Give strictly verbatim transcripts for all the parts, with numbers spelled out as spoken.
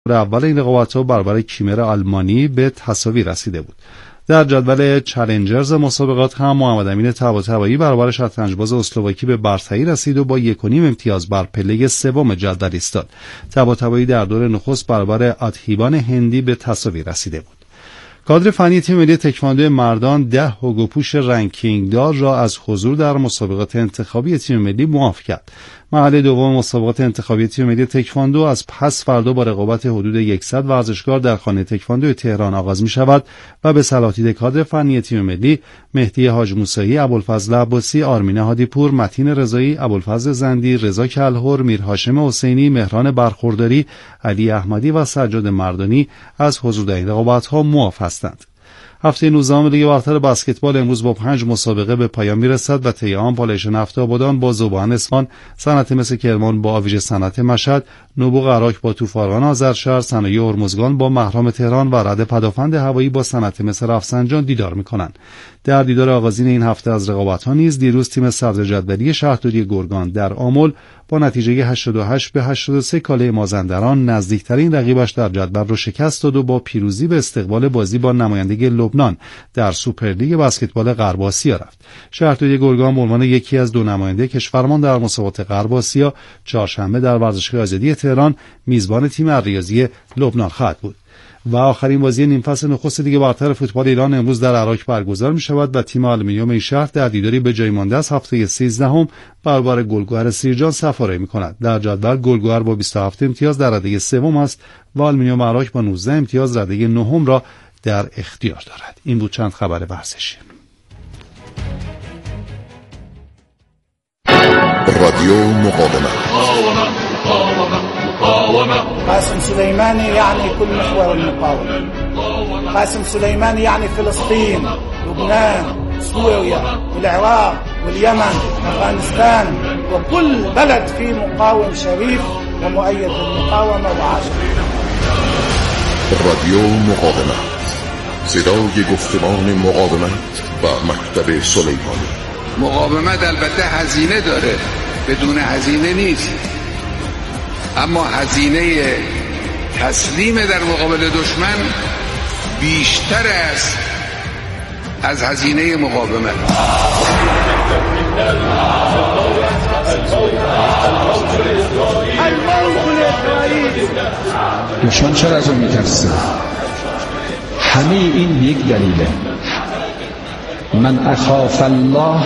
اول این رقابت‌ها برابر کیمر آلمانی به تساوی رسیده بود. در جدول چالنجرز مسابقات هم محمد امین طباطبایی برابر شطرنجباز اسلواکی به برتری رسید و با یک و نیم امتیاز بر پله سوم جدول ایستاد. طباطبایی در دور نخست برابر اتهیبان هندی به تساوی رسیده بود. کادر فنی تیم ملی تکواندو مردان ده هوگوپوش رنکینگ دار را از حضور در مسابقات انتخابی تیم ملی معاف کرد. مرحله دوم مسابقات انتخابی تیم ملی تکواندو از پس فردا با رقابت حدود صد ورزشکار در خانه تکواندو تهران آغاز می شود و به سلاتید کادر فنی تیم ملی مهدی حاج موسوی، ابوالفضل عباسی، آرمین هادیپور، متین رضایی، ابوالفضل زندی، رضا کلهر، میر هاشم حسینی، مهران برخورداری، علی احمدی و سجاد مردانی از حضور در این رقابت‌ها معاف هستند. هفته نوزدهم لیگ برتر بسکتبال امروز با پنج مسابقه به پایان میرسد و طی آن پالایش نفت آبادان با ذوبان اصفهان، صنعت مس کرمان با آویژ صنعت مشهد، نوبوغ عراق با طوفان آذرشهر، صنایع هرمزگان با مهرام تهران و رد پدافند هوایی با صنعت مس رفسنجان دیدار می‌کنند. در دیدار آغازین این هفته از رقابت‌ها نیز دیروز تیم صدر جدولی شهرداری گرگان در آمل با نتیجه هشتاد و هشت به هشتاد و سه کاله مازندران نزدیکترین رقیبش در جدول را شکست داد و با پیروزی به استقبال بازی با نماینده لبنان در سوپرلیگ بسکتبال غرب آسیا رفت. شهرداری گرگان به عنوان یکی از دو نماینده کشورمان در مسابقات غرب آسیا چهارشنبه در ورزشگاه آزادی تهران میزبان تیم الریاضی لبنان خواهد بود. و آخرین بازی نیم فصل نخست لیگ برتر فوتبال ایران امروز در عراق برگزار می شود و تیم آلومینیوم این شهر در دیداری به جای مانده از هفته سیزدهم برابر گلگهر سیرجان سفاری می کند. در جدول گلگهر با بیست و هفت امتیاز در رده سوم است و آلومینیوم عراق با نوزده امتیاز رده نهم را در اختیار دارد. این بود چند خبر ورزشی. رادیو مقاومت. قاسم سليماني يعني كل محور المقاومة. قاسم سليماني يعني فلسطين، لبنان، سوريا، العراق واليمن، أفغانستان وكل بلد فيه مقاوم شريف ومؤيد للمقاومة وعاشق. رادیو مقاومت، صدای گفتمان مقاومت و مکتب سلیمانی. مقاومت البته هزینه داره، بدون هزینه نیست، اما هزینه تسلیم در مقابل دشمن بیشتر است از هزینه مقاومت. دشمن چرا از اون میترسه؟ همه این یک دلیله. من اخاف الله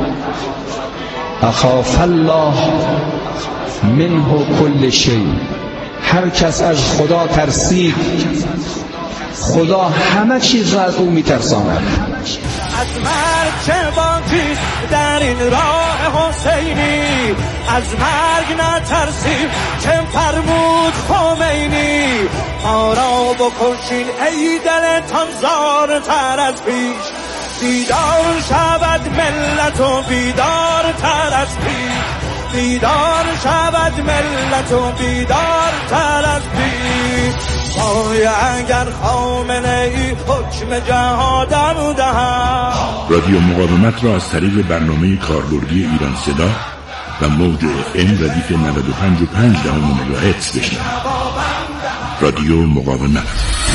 اخاف الله منه کل شی. هر کس از خدا ترسید خدا همه چیز را از او میترساند. از مرگ چه باقی در این راه حسینی، از مرگ نترسیم چه فرمود خمینی. ما را بکشین ای دلتان زارتر از پیش، بیدار شود ملت و بیدار تر از پیش، بیدار شود ملت و بیدار تر از پیش. پای اگر خامنه ای حکم جهادم دهد. رادیو مقاومت را از طریق برنامه کاربردی ایران صدا و موج اف ام ردیف نود و پنج و پنج دهم مگاهرتز بشنوید. رادیو مقاومت.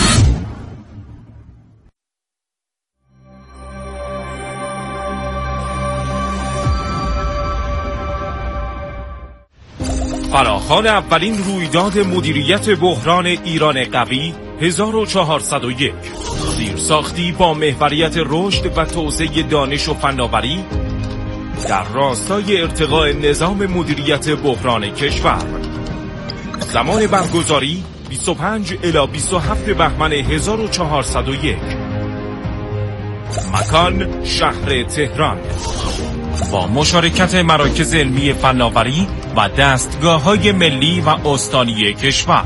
فراخوان اولین رویداد مدیریت بحران ایران قوی هزار و چهارصد و یک، زیرساختی با محوریت رشد و توسعه دانش و فناوری در راستای ارتقاء نظام مدیریت بحران کشور. زمان برگزاری بیست و پنج الی بیست و هفت بهمن هزار و چهارصد و یک. مکان شهر تهران، با مشارکت مراکز علمی فناوری و دستگاه‌های ملی و استانی کشور.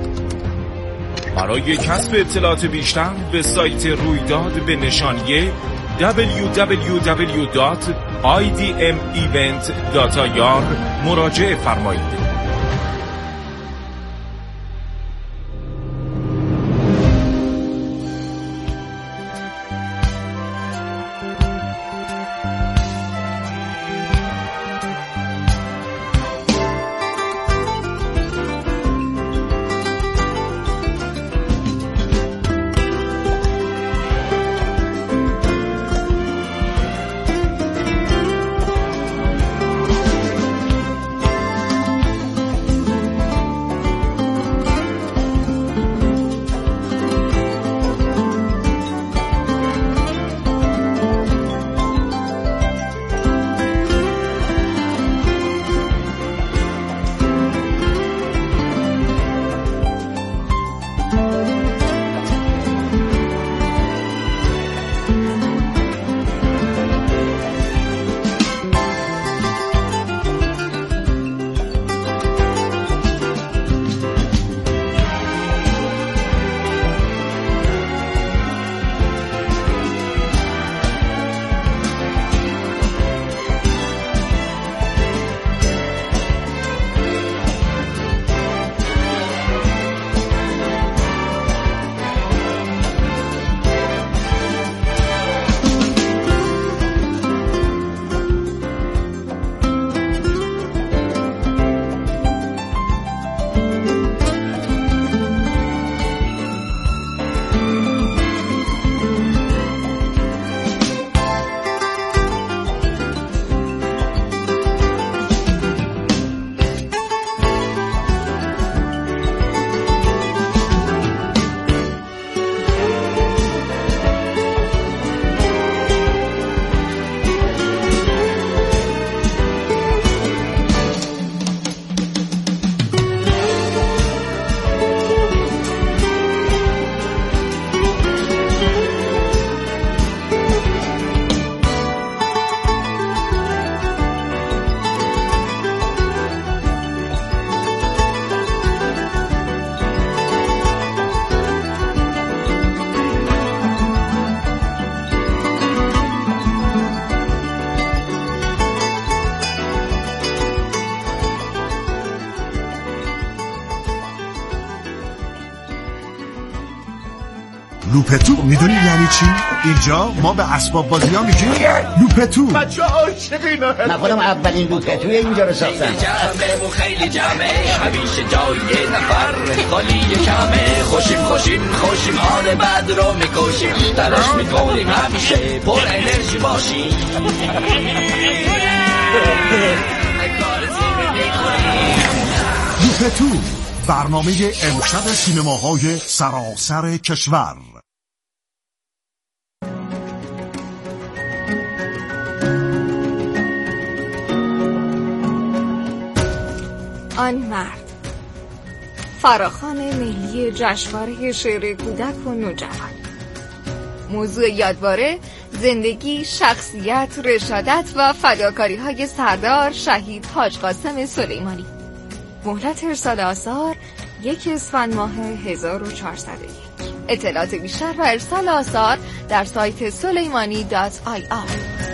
برای کسب اطلاعات بیشتر به سایت رویداد به نشانی دبلیو دبلیو دبلیو دات آی دی ام ایونت دات آی آر مراجعه فرمایید. لوپتو میدونی یعنی چی؟ اینجا ما به اسباب بازی ها میگیم لوپتو. بچه عاشقینه. من خودم اولین لوپتوی اینجا رو ساختم. جمعه و خیلی جمعه همیشه جای نفر خالی کمه. خوشیم خوشیم خوشیم حال بد رو میکشیم تلاش میکنیم همیشه پر انرژی باشیم. لوپتو برنامه امشب سینماهای سراسر کشور. آن مرد، فراخوان ملی جشنواره شعر کودک و نوجوان. موضوع یادواره زندگی، شخصیت، رشادت و فداکاری‌های سردار شهید حاج قاسم سلیمانی. مهلت ارسال آثار یک اسفند ماه هزار و چهارصد و یک. اطلاعات بیشتر و ارسال آثار در سایت سلیمانی دات آی آر.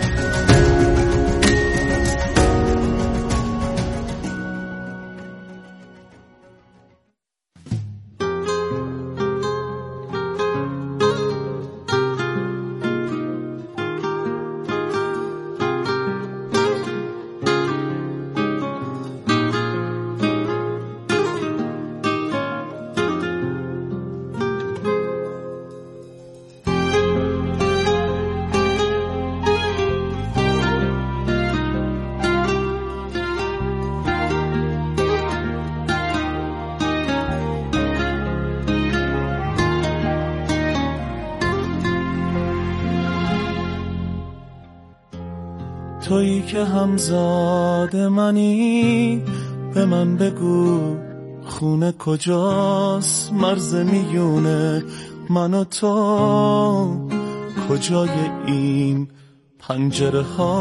تویی که همزاد منی به من بگو خونه کجاست، مرز میونه من و تو کجای این پنجره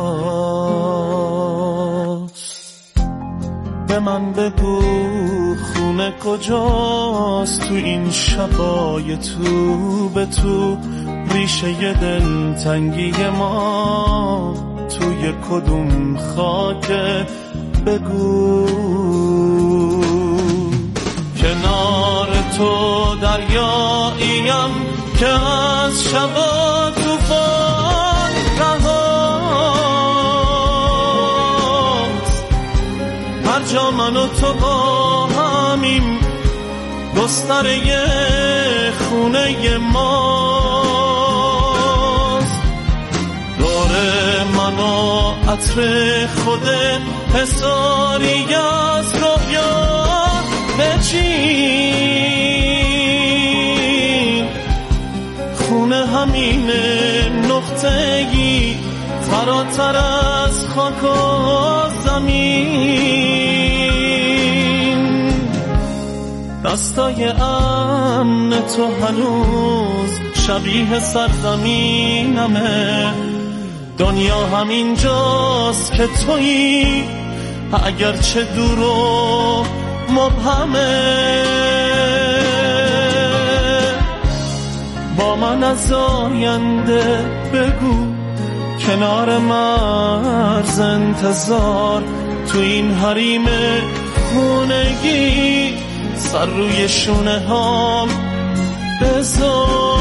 هاست. به من بگو خونه کجاست تو این شبای تو به تو ریشه دل تنگی ما توی کدوم خاکه بگو. کنار تو دریاییم که از شبا توفان رهاست. هر جا من و تو با همیم گستره خونه ماست. داره منو عطر خوده حساری از رویا بچین. خونه همین نقطه‌ای فراتر از خاک و زمین. دستای امن تو هنوز شبیه سرزمینمه. دنیا همین جاست که تویی اگرچه دور و مبهمه. با من از آینده بگو کنار مرز انتظار تو این حریم خونگی سر روی شونه هام بذار.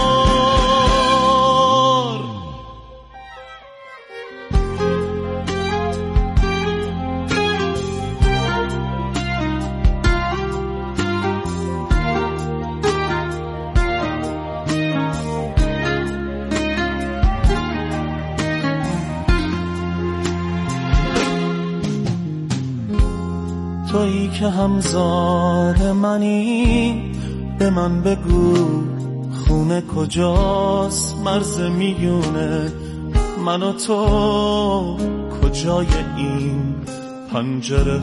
تویی که همزاد منی به من بگو خونه کجاست، مرز میونه من و تو کجای این پنجره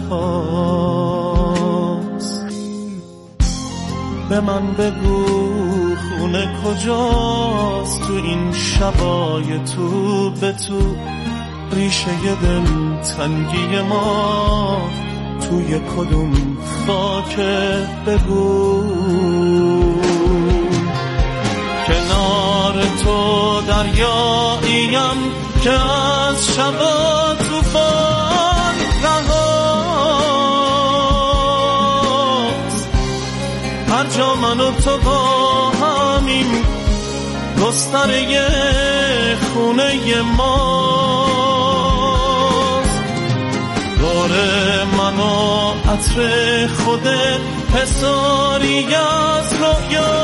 هاست. به من بگو خونه کجاست تو این شبای تو به تو ریشه دل تنگی ما توی کدوم خاکه بگو. کنار تو دریاییم که از شبا توفان رهاست. هر جا من و تو با همیم گستره خونه ماست. دور من و عطر خودت حساری از رویا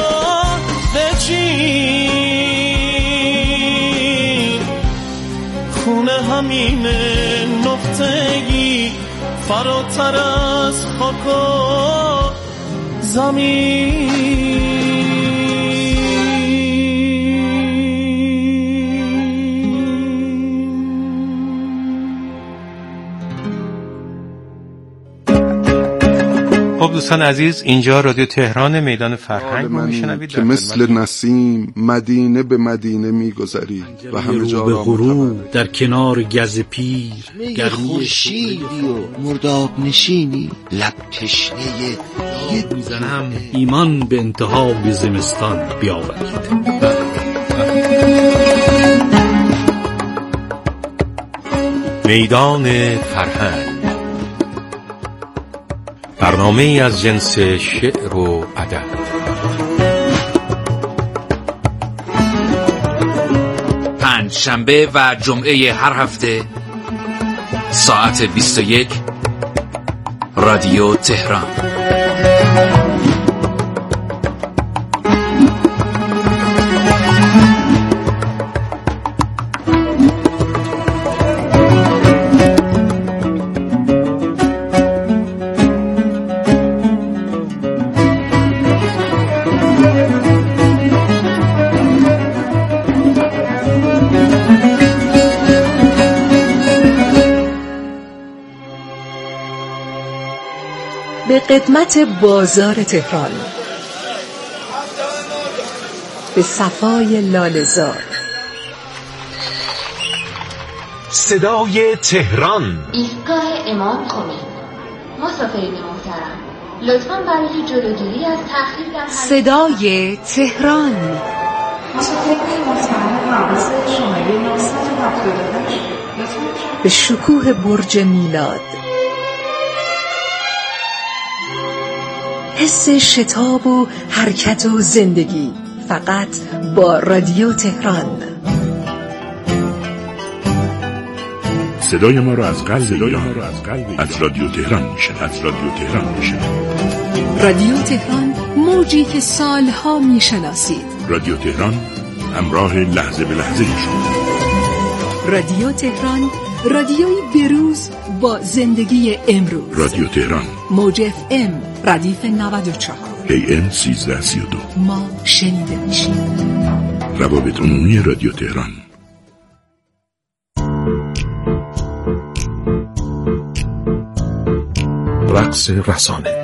بچین. خونه همین نقطه‌ای فراتر از خاک و زمین. خب دوستان عزیز، اینجا رادیو تهران، میدان فرهنگ رو میشنوید که مثل نسیم مدینه به مدینه میگذری و همه جا را غروب در کنار گز پیر گرمی خورشیدی و مرداب نشینی لب تشنه یه میزنم ایمان به انتهای زمستان بیاورید. میدان فرهنگ، برنامه ای از جنس شعر و ادب. پنج شنبه و جمعه هر هفته ساعت بیست و یک، رادیو تهران. به قدمت بازار تهران، به صفای لاله‌زار، صدای تهران، ایستگاه امام خمینی. مسافرین محترم، لطفاً برای جلوگیری از تأخیر در صدای تهران، مسافرین محترم حواس شماره نهصد و هفتاد و هشت، به شکوه برج میلاد، حس شتاب و حرکت و زندگی، فقط با رادیو تهران. صدای ما را از قلب ایران، از رادیو تهران میشه، از رادیو تهران میشه. رادیو تهران، موجی که سالها میشناسید. رادیو تهران، همراه لحظه به لحظه شما. رادیو تهران، رادیوی بروز با زندگی امروز. رادیو تهران، موج اف ام، ردیف نود و چهار، ای ام سیزده سی و دو. ما شنیده میشیم. روابط عمومی رادیو تهران. رقص رسانه.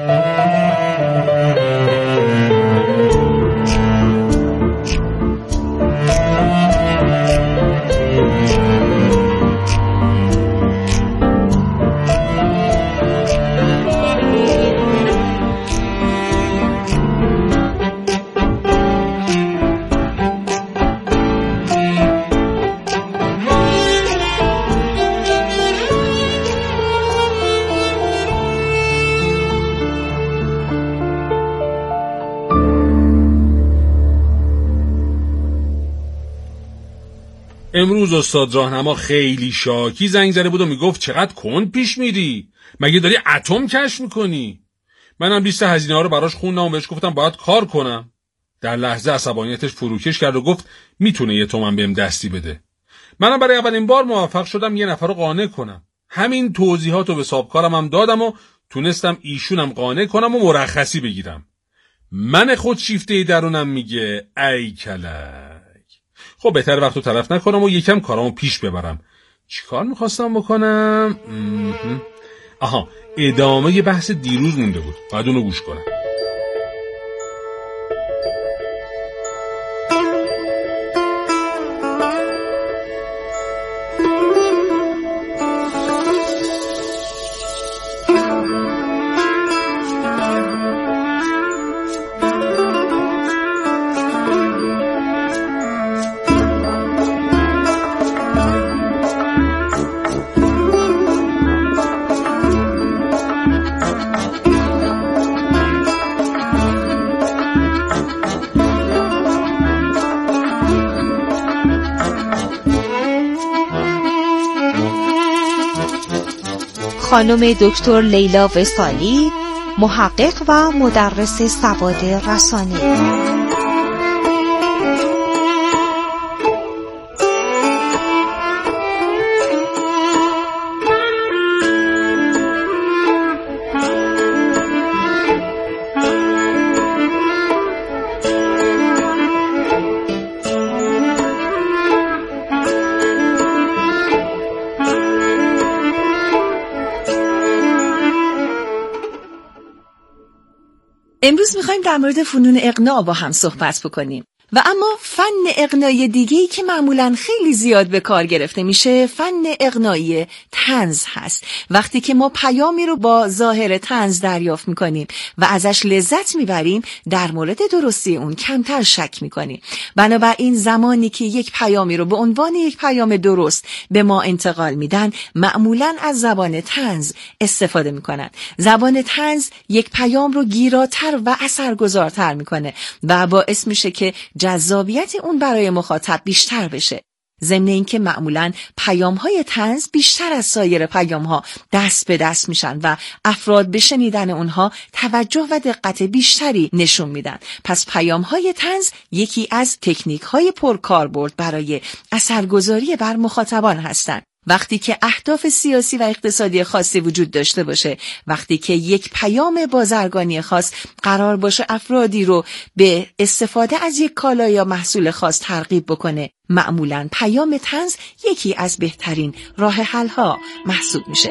امروز استاد راهنما خیلی شاکی زنگ زده بود و میگفت چقدر کند پیش میری، مگه داری اتم کشف میکنی؟ منم لیست هزینه ها رو براش خوندم و بهش گفتم باید کار کنم. در لحظه عصبانیتش فروکش کرد و گفت میتونه یه تومن بهم دستی بده. منم برای اولین بار موفق شدم یه نفر رو قانع کنم. همین توضیحات رو به صاحبکارم هم دادم و تونستم ایشونم قانع کنم و مرخصی بگیرم. من خود شیفته درونم میگه ای کلک. خب بهتر وقت رو تلف نکنم و یکم کارامو پیش ببرم. چی کار میخواستم بکنم؟ آها، ادامه بحث دیروز مونده بود، باید اونو گوش کنم. خانم دکتر لیلا وصالی، محقق و مدرس سواد رسانه. امروز میخوایم در مورد فنون اقناع با هم صحبت بکنیم. و اما فن اقناعی دیگه‌ای که معمولاً خیلی زیاد به کار گرفته میشه فن اقناعی طنز هست. وقتی که ما پیامی رو با ظاهر طنز دریافت میکنیم و ازش لذت میبریم، در مورد درستی اون کمتر شک میکنیم. بنابراین زمانی که یک پیامی رو به عنوان یک پیام درست به ما انتقال میدن، معمولاً از زبان طنز استفاده میکنن. زبان طنز یک پیام رو گیراتر و اثرگذارتر میکنه و باعث میشه که جذابیت اون برای مخاطب بیشتر بشه. ضمن اینکه معمولاً پیام‌های طنز بیشتر از سایر پیام‌ها دست به دست میشن و افراد به شنیدن اونها توجه و دقت بیشتری نشون میدن. پس پیام‌های طنز یکی از تکنیک‌های پرکاربرد برای اثرگذاری بر مخاطبان هستند. وقتی که اهداف سیاسی و اقتصادی خاصی وجود داشته باشه، وقتی که یک پیام بازرگانی خاص قرار باشه افرادی رو به استفاده از یک کالا یا محصول خاص ترغیب بکنه، معمولاً پیام طنز یکی از بهترین راه حل‌ها محسوب میشه.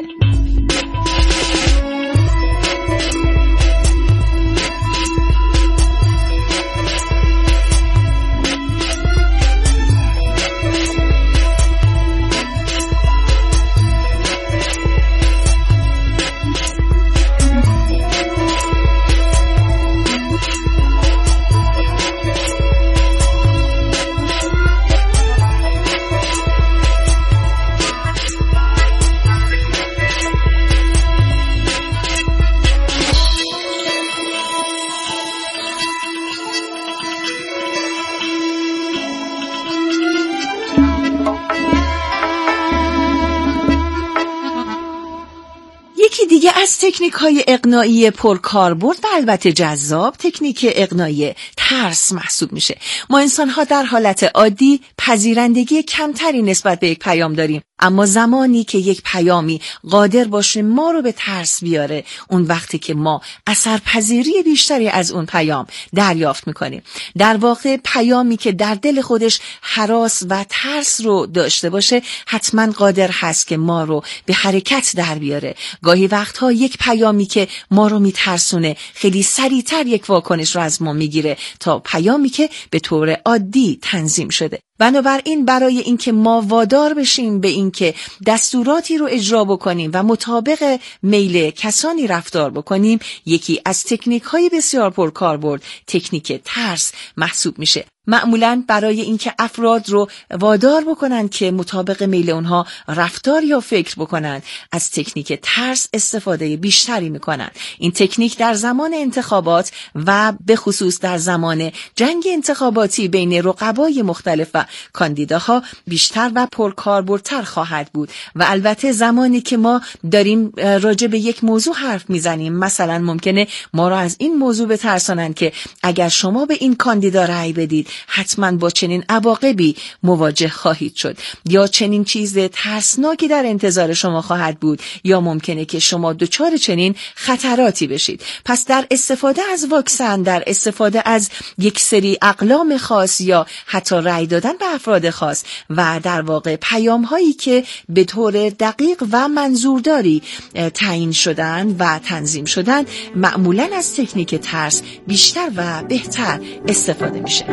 دیگه از تکنیک های اقناعی پرکاربرد و البته جذاب تکنیک اقناعی ترس محسوب میشه. ما انسان ها در حالت عادی پذیرندگی کمتری نسبت به یک پیام داریم، اما زمانی که یک پیامی قادر باشه ما رو به ترس بیاره، اون وقتی که ما اثرپذیری بیشتری از اون پیام دریافت میکنیم. در واقع پیامی که در دل خودش هراس و ترس رو داشته باشه حتما قادر هست که ما رو به حرکت در بیاره. گاهی وقتها یک پیامی که ما رو میترسونه خیلی سریعتر یک واکنش رو از ما میگیره تا پیامی که به طور عادی تنظیم شده. بنابراین برای اینکه ما وادار بشیم به اینکه دستوراتی رو اجرا بکنیم و مطابق میل کسانی رفتار بکنیم، یکی از تکنیک‌های بسیار پرکاربرد تکنیک ترس محسوب میشه. معمولاً برای اینکه افراد رو وادار بکنن که مطابق میل اونها رفتار یا فکر بکنن، از تکنیک ترس استفاده بیشتری میکنن. این تکنیک در زمان انتخابات و به خصوص در زمان جنگ انتخاباتی بین رقبای مختلف و کاندیداها بیشتر و پرکاربردتر خواهد بود. و البته زمانی که ما داریم راجع به یک موضوع حرف میزنیم، مثلا ممکنه ما رو از این موضوع بترسانن که اگر شما به این کاندیدا رأی بدید حتما با چنین عواقبی مواجه خواهید شد، یا چنین چیز ترسناکی در انتظار شما خواهد بود، یا ممکنه که شما دچار چنین خطراتی بشید. پس در استفاده از واکسن، در استفاده از یک سری اقلام خاص یا حتی رأی دادن به افراد خاص و در واقع پیام هایی که به طور دقیق و منظورداری تعیین شدن و تنظیم شدن، معمولاً از تکنیک ترس بیشتر و بهتر استفاده میشه.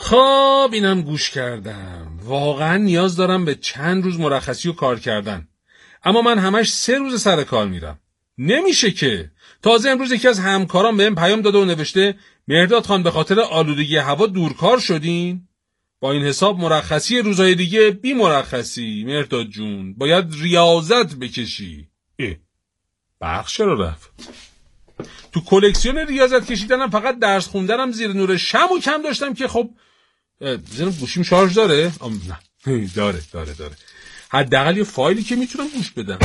خب اینم گوش کردم. واقعا نیاز دارم به چند روز مرخصی و کار کردن، اما من همش سه روز سر کار میرم. نمیشه که. تازه امروز یکی از همکارام بهم پیام داده و نوشته مهرداد خان به خاطر آلودگی هوا دورکار شدین. با این حساب مرخصی روزهای دیگه بی مرخصی. مهرداد جون باید ریاضت بکشی. اه بخش رو رفت. تو کلکسیون ریاضت کشیدنم فقط درس خوندنم زیر نور شمع کم داشتم که خب زنم گوشیم شارژ داره؟ آم نه داره داره داره حداقل یه فایلی که میتونم گوش بدم.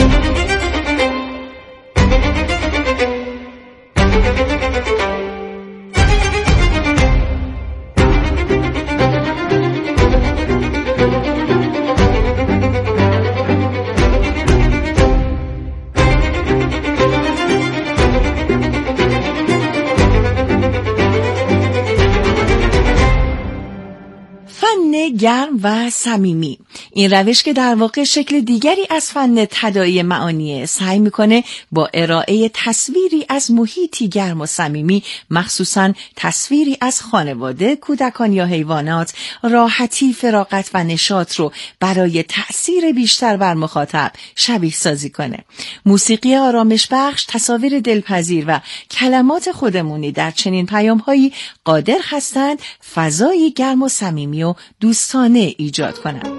گرم و صمیمی. این روش که در واقع شکل دیگری از فن تداعی معانیه، سعی میکنه با ارائه تصویری از محیطی گرم و صمیمی، مخصوصاً تصویری از خانواده، کودکان یا حیوانات، راحتی، فراغت و نشاط رو برای تأثیر بیشتر بر مخاطب شبیه سازی کنه. موسیقی آرامش بخش، تصاویر دلپذیر و کلمات خودمونی در چنین پیام‌هایی قادر هستند فضایی گرم و صمیمی و دوستانه ایجاد کنند.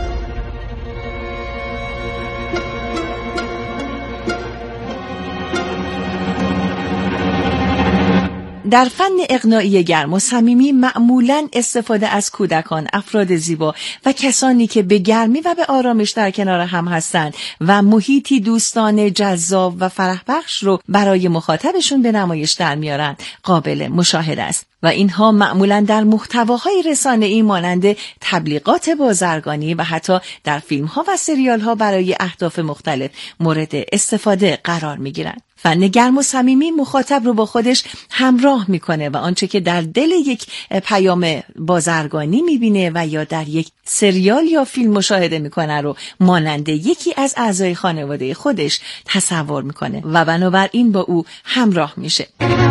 در فن اقناعی گرم و صمیمی معمولاً استفاده از کودکان، افراد زیبا و کسانی که به گرمی و به آرامش در کنار هم هستند و محیطی دوستانه، جذاب و فرح بخش رو برای مخاطبشون به نمایش در میارن قابل مشاهده است و اینها معمولاً در محتواهای رسانه‌ای مانند تبلیغات بازرگانی و حتی در فیلم‌ها و سریال‌ها برای اهداف مختلف مورد استفاده قرار می‌گیرند. فن گرم و صمیمی مخاطب رو با خودش همراه میکنه و آنچه که در دل یک پیام بازرگانی میبینه و یا در یک سریال یا فیلم مشاهده میکنه رو مانند یکی از اعضای خانواده خودش تصور میکنه و بنابراین با او همراه میشه.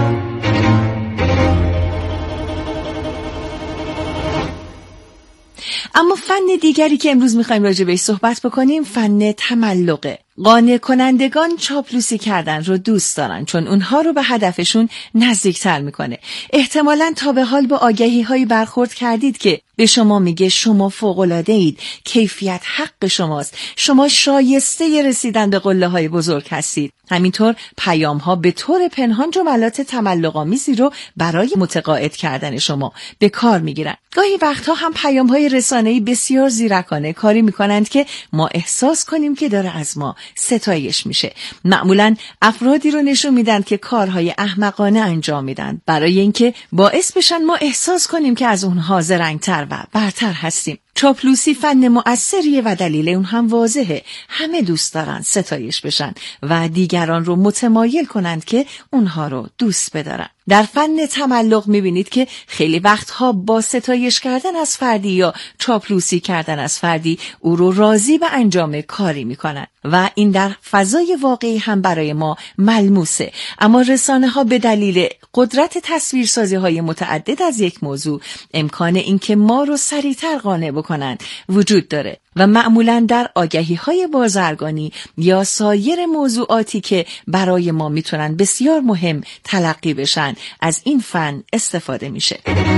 اما فن دیگری که امروز میخوایم راجع بهش صحبت بکنیم فن تملقه. قانع کنندگان چاپلوسی کردن رو دوست دارن چون اونها رو به هدفشون نزدیکتر میکنه. احتمالاً تا به حال با آگهی هایی برخورد کردید که به شما میگه شما فوق‌العاده اید، کیفیت حق شماست، شما شایسته رسیدن به قله های بزرگ هستید. همینطور پیام ها به طور پنهان جملات تملق‌آمیزی رو برای متقاعد کردن شما به کار میگیرن. گاهی وقتها هم پیام های رسانه‌ای بسیار زیرکانه کاری میکنند که ما احساس کنیم که داره از ما ستایش میشه. معمولاً افرادی رو نشون میدن که کارهای احمقانه انجام میدن برای اینکه باعث بشن ما احساس کنیم که از اونها زرنگتر و برتر هستیم. چاپلوسی فن مؤثریه و دلیل اون هم واضحه. همه دوست دارن ستایش بشن و دیگران رو متمایل کنند که اونها رو دوست بدارن. در فن تملق میبینید که خیلی وقتها با ستایش کردن از فردی یا چاپلوسی کردن از فردی او رو راضی به انجام کاری میکنن و این در فضای واقعی هم برای ما ملموسه. اما رسانه ها به دلیل قدرت تصویرسازی های متعدد از یک موضوع امکان این که ما رو سریعتر قانع بکنند وجود داره و معمولاً در آگهی های بازرگانی یا سایر موضوعاتی که برای ما میتونن بسیار مهم تلقی بشن از این فن استفاده میشه.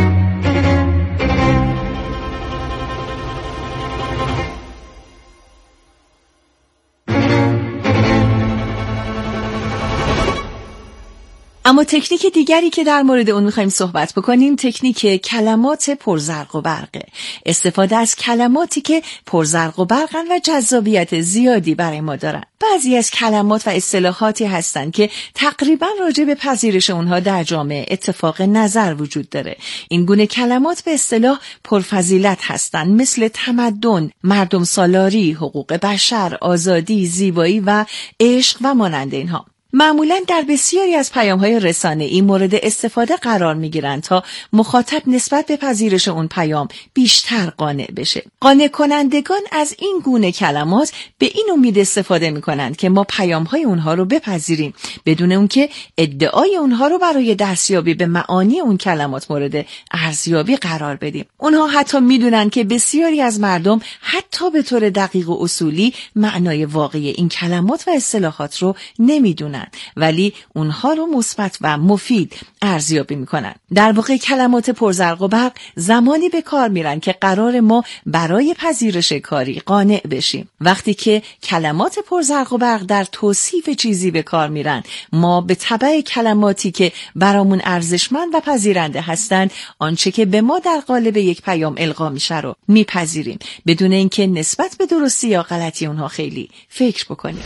اما تکنیک دیگری که در مورد اون میخوایم صحبت بکنیم تکنیک کلمات پرزرق و برقه. استفاده از کلماتی که پرزرق و برقن و جذابیت زیادی برای ما دارن. بعضی از کلمات و اصطلاحاتی هستن که تقریبا راجع به پذیرش اونها در جامعه اتفاق نظر وجود داره. این گونه کلمات به اصطلاح پرفضیلت هستن، مثل تمدن، مردم سالاری، حقوق بشر، آزادی، زیبایی و عشق و مانند اینها. معمولاً در بسیاری از پیام‌های رسانه‌ای مورد استفاده قرار می‌گیرند تا مخاطب نسبت به پذیرش اون پیام بیشتر قانع بشه. قانع کنندگان از این گونه کلمات به این امید استفاده می‌کنند که ما پیام‌های اونها رو بپذیریم بدون اون که ادعای اونها رو برای دستیابی به معانی اون کلمات مورد ارزیابی قرار بدیم. اونها حتی می‌دونن که بسیاری از مردم حتی به طور دقیق و اصولی معنای واقعی این کلمات و اصطلاحات رو نمی‌دونن، ولی اونها رو مثبت و مفید ارزیابی می‌کنن. در واقع کلمات پرزرق و برق زمانی به کار میرن که قرار ما برای پذیرش کاری قانع بشیم. وقتی که کلمات پرزرق و برق در توصیف چیزی به کار میرن، ما به تبع کلماتی که برامون ارزشمند و پذیرنده هستند آنچه که به ما در قالب یک پیام القا میشه رو میپذیریم بدون اینکه نسبت به درستی یا غلطی اونها خیلی فکر بکنیم.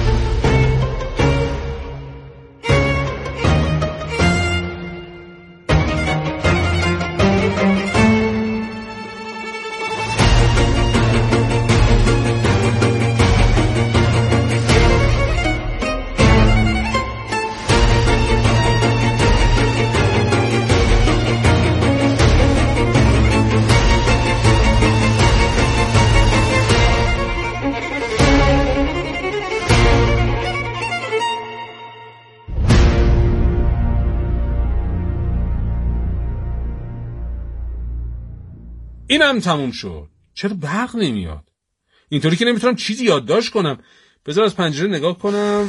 اینم تموم شد. چرا برق نمیاد؟ اینطوری که نمیتونم چیزی یادداشت کنم. بذار از پنجره نگاه کنم.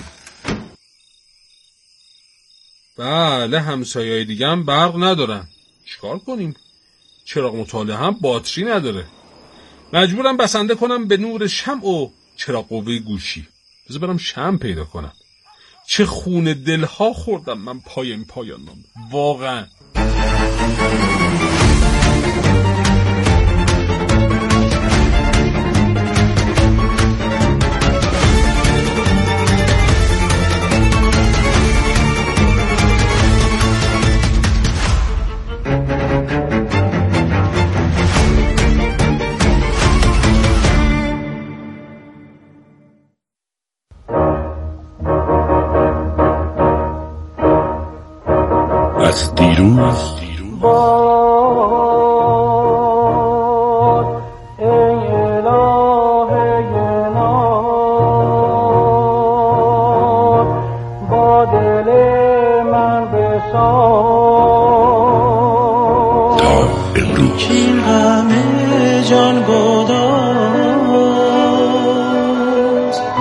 بله، همسایه‌های دیگه هم برق ندارن. چیکار کنیم؟ چراغ مطالعه هم باتری نداره. مجبورم بسنده کنم به نور شمع و چراغ قوه گوشی. بذار برم شمع پیدا کنم. چه خون دلها خوردم من پای این پایان نام. واقعا از دیروز باد ای الهه نام با دل من بساز تا امروز این همه جان بود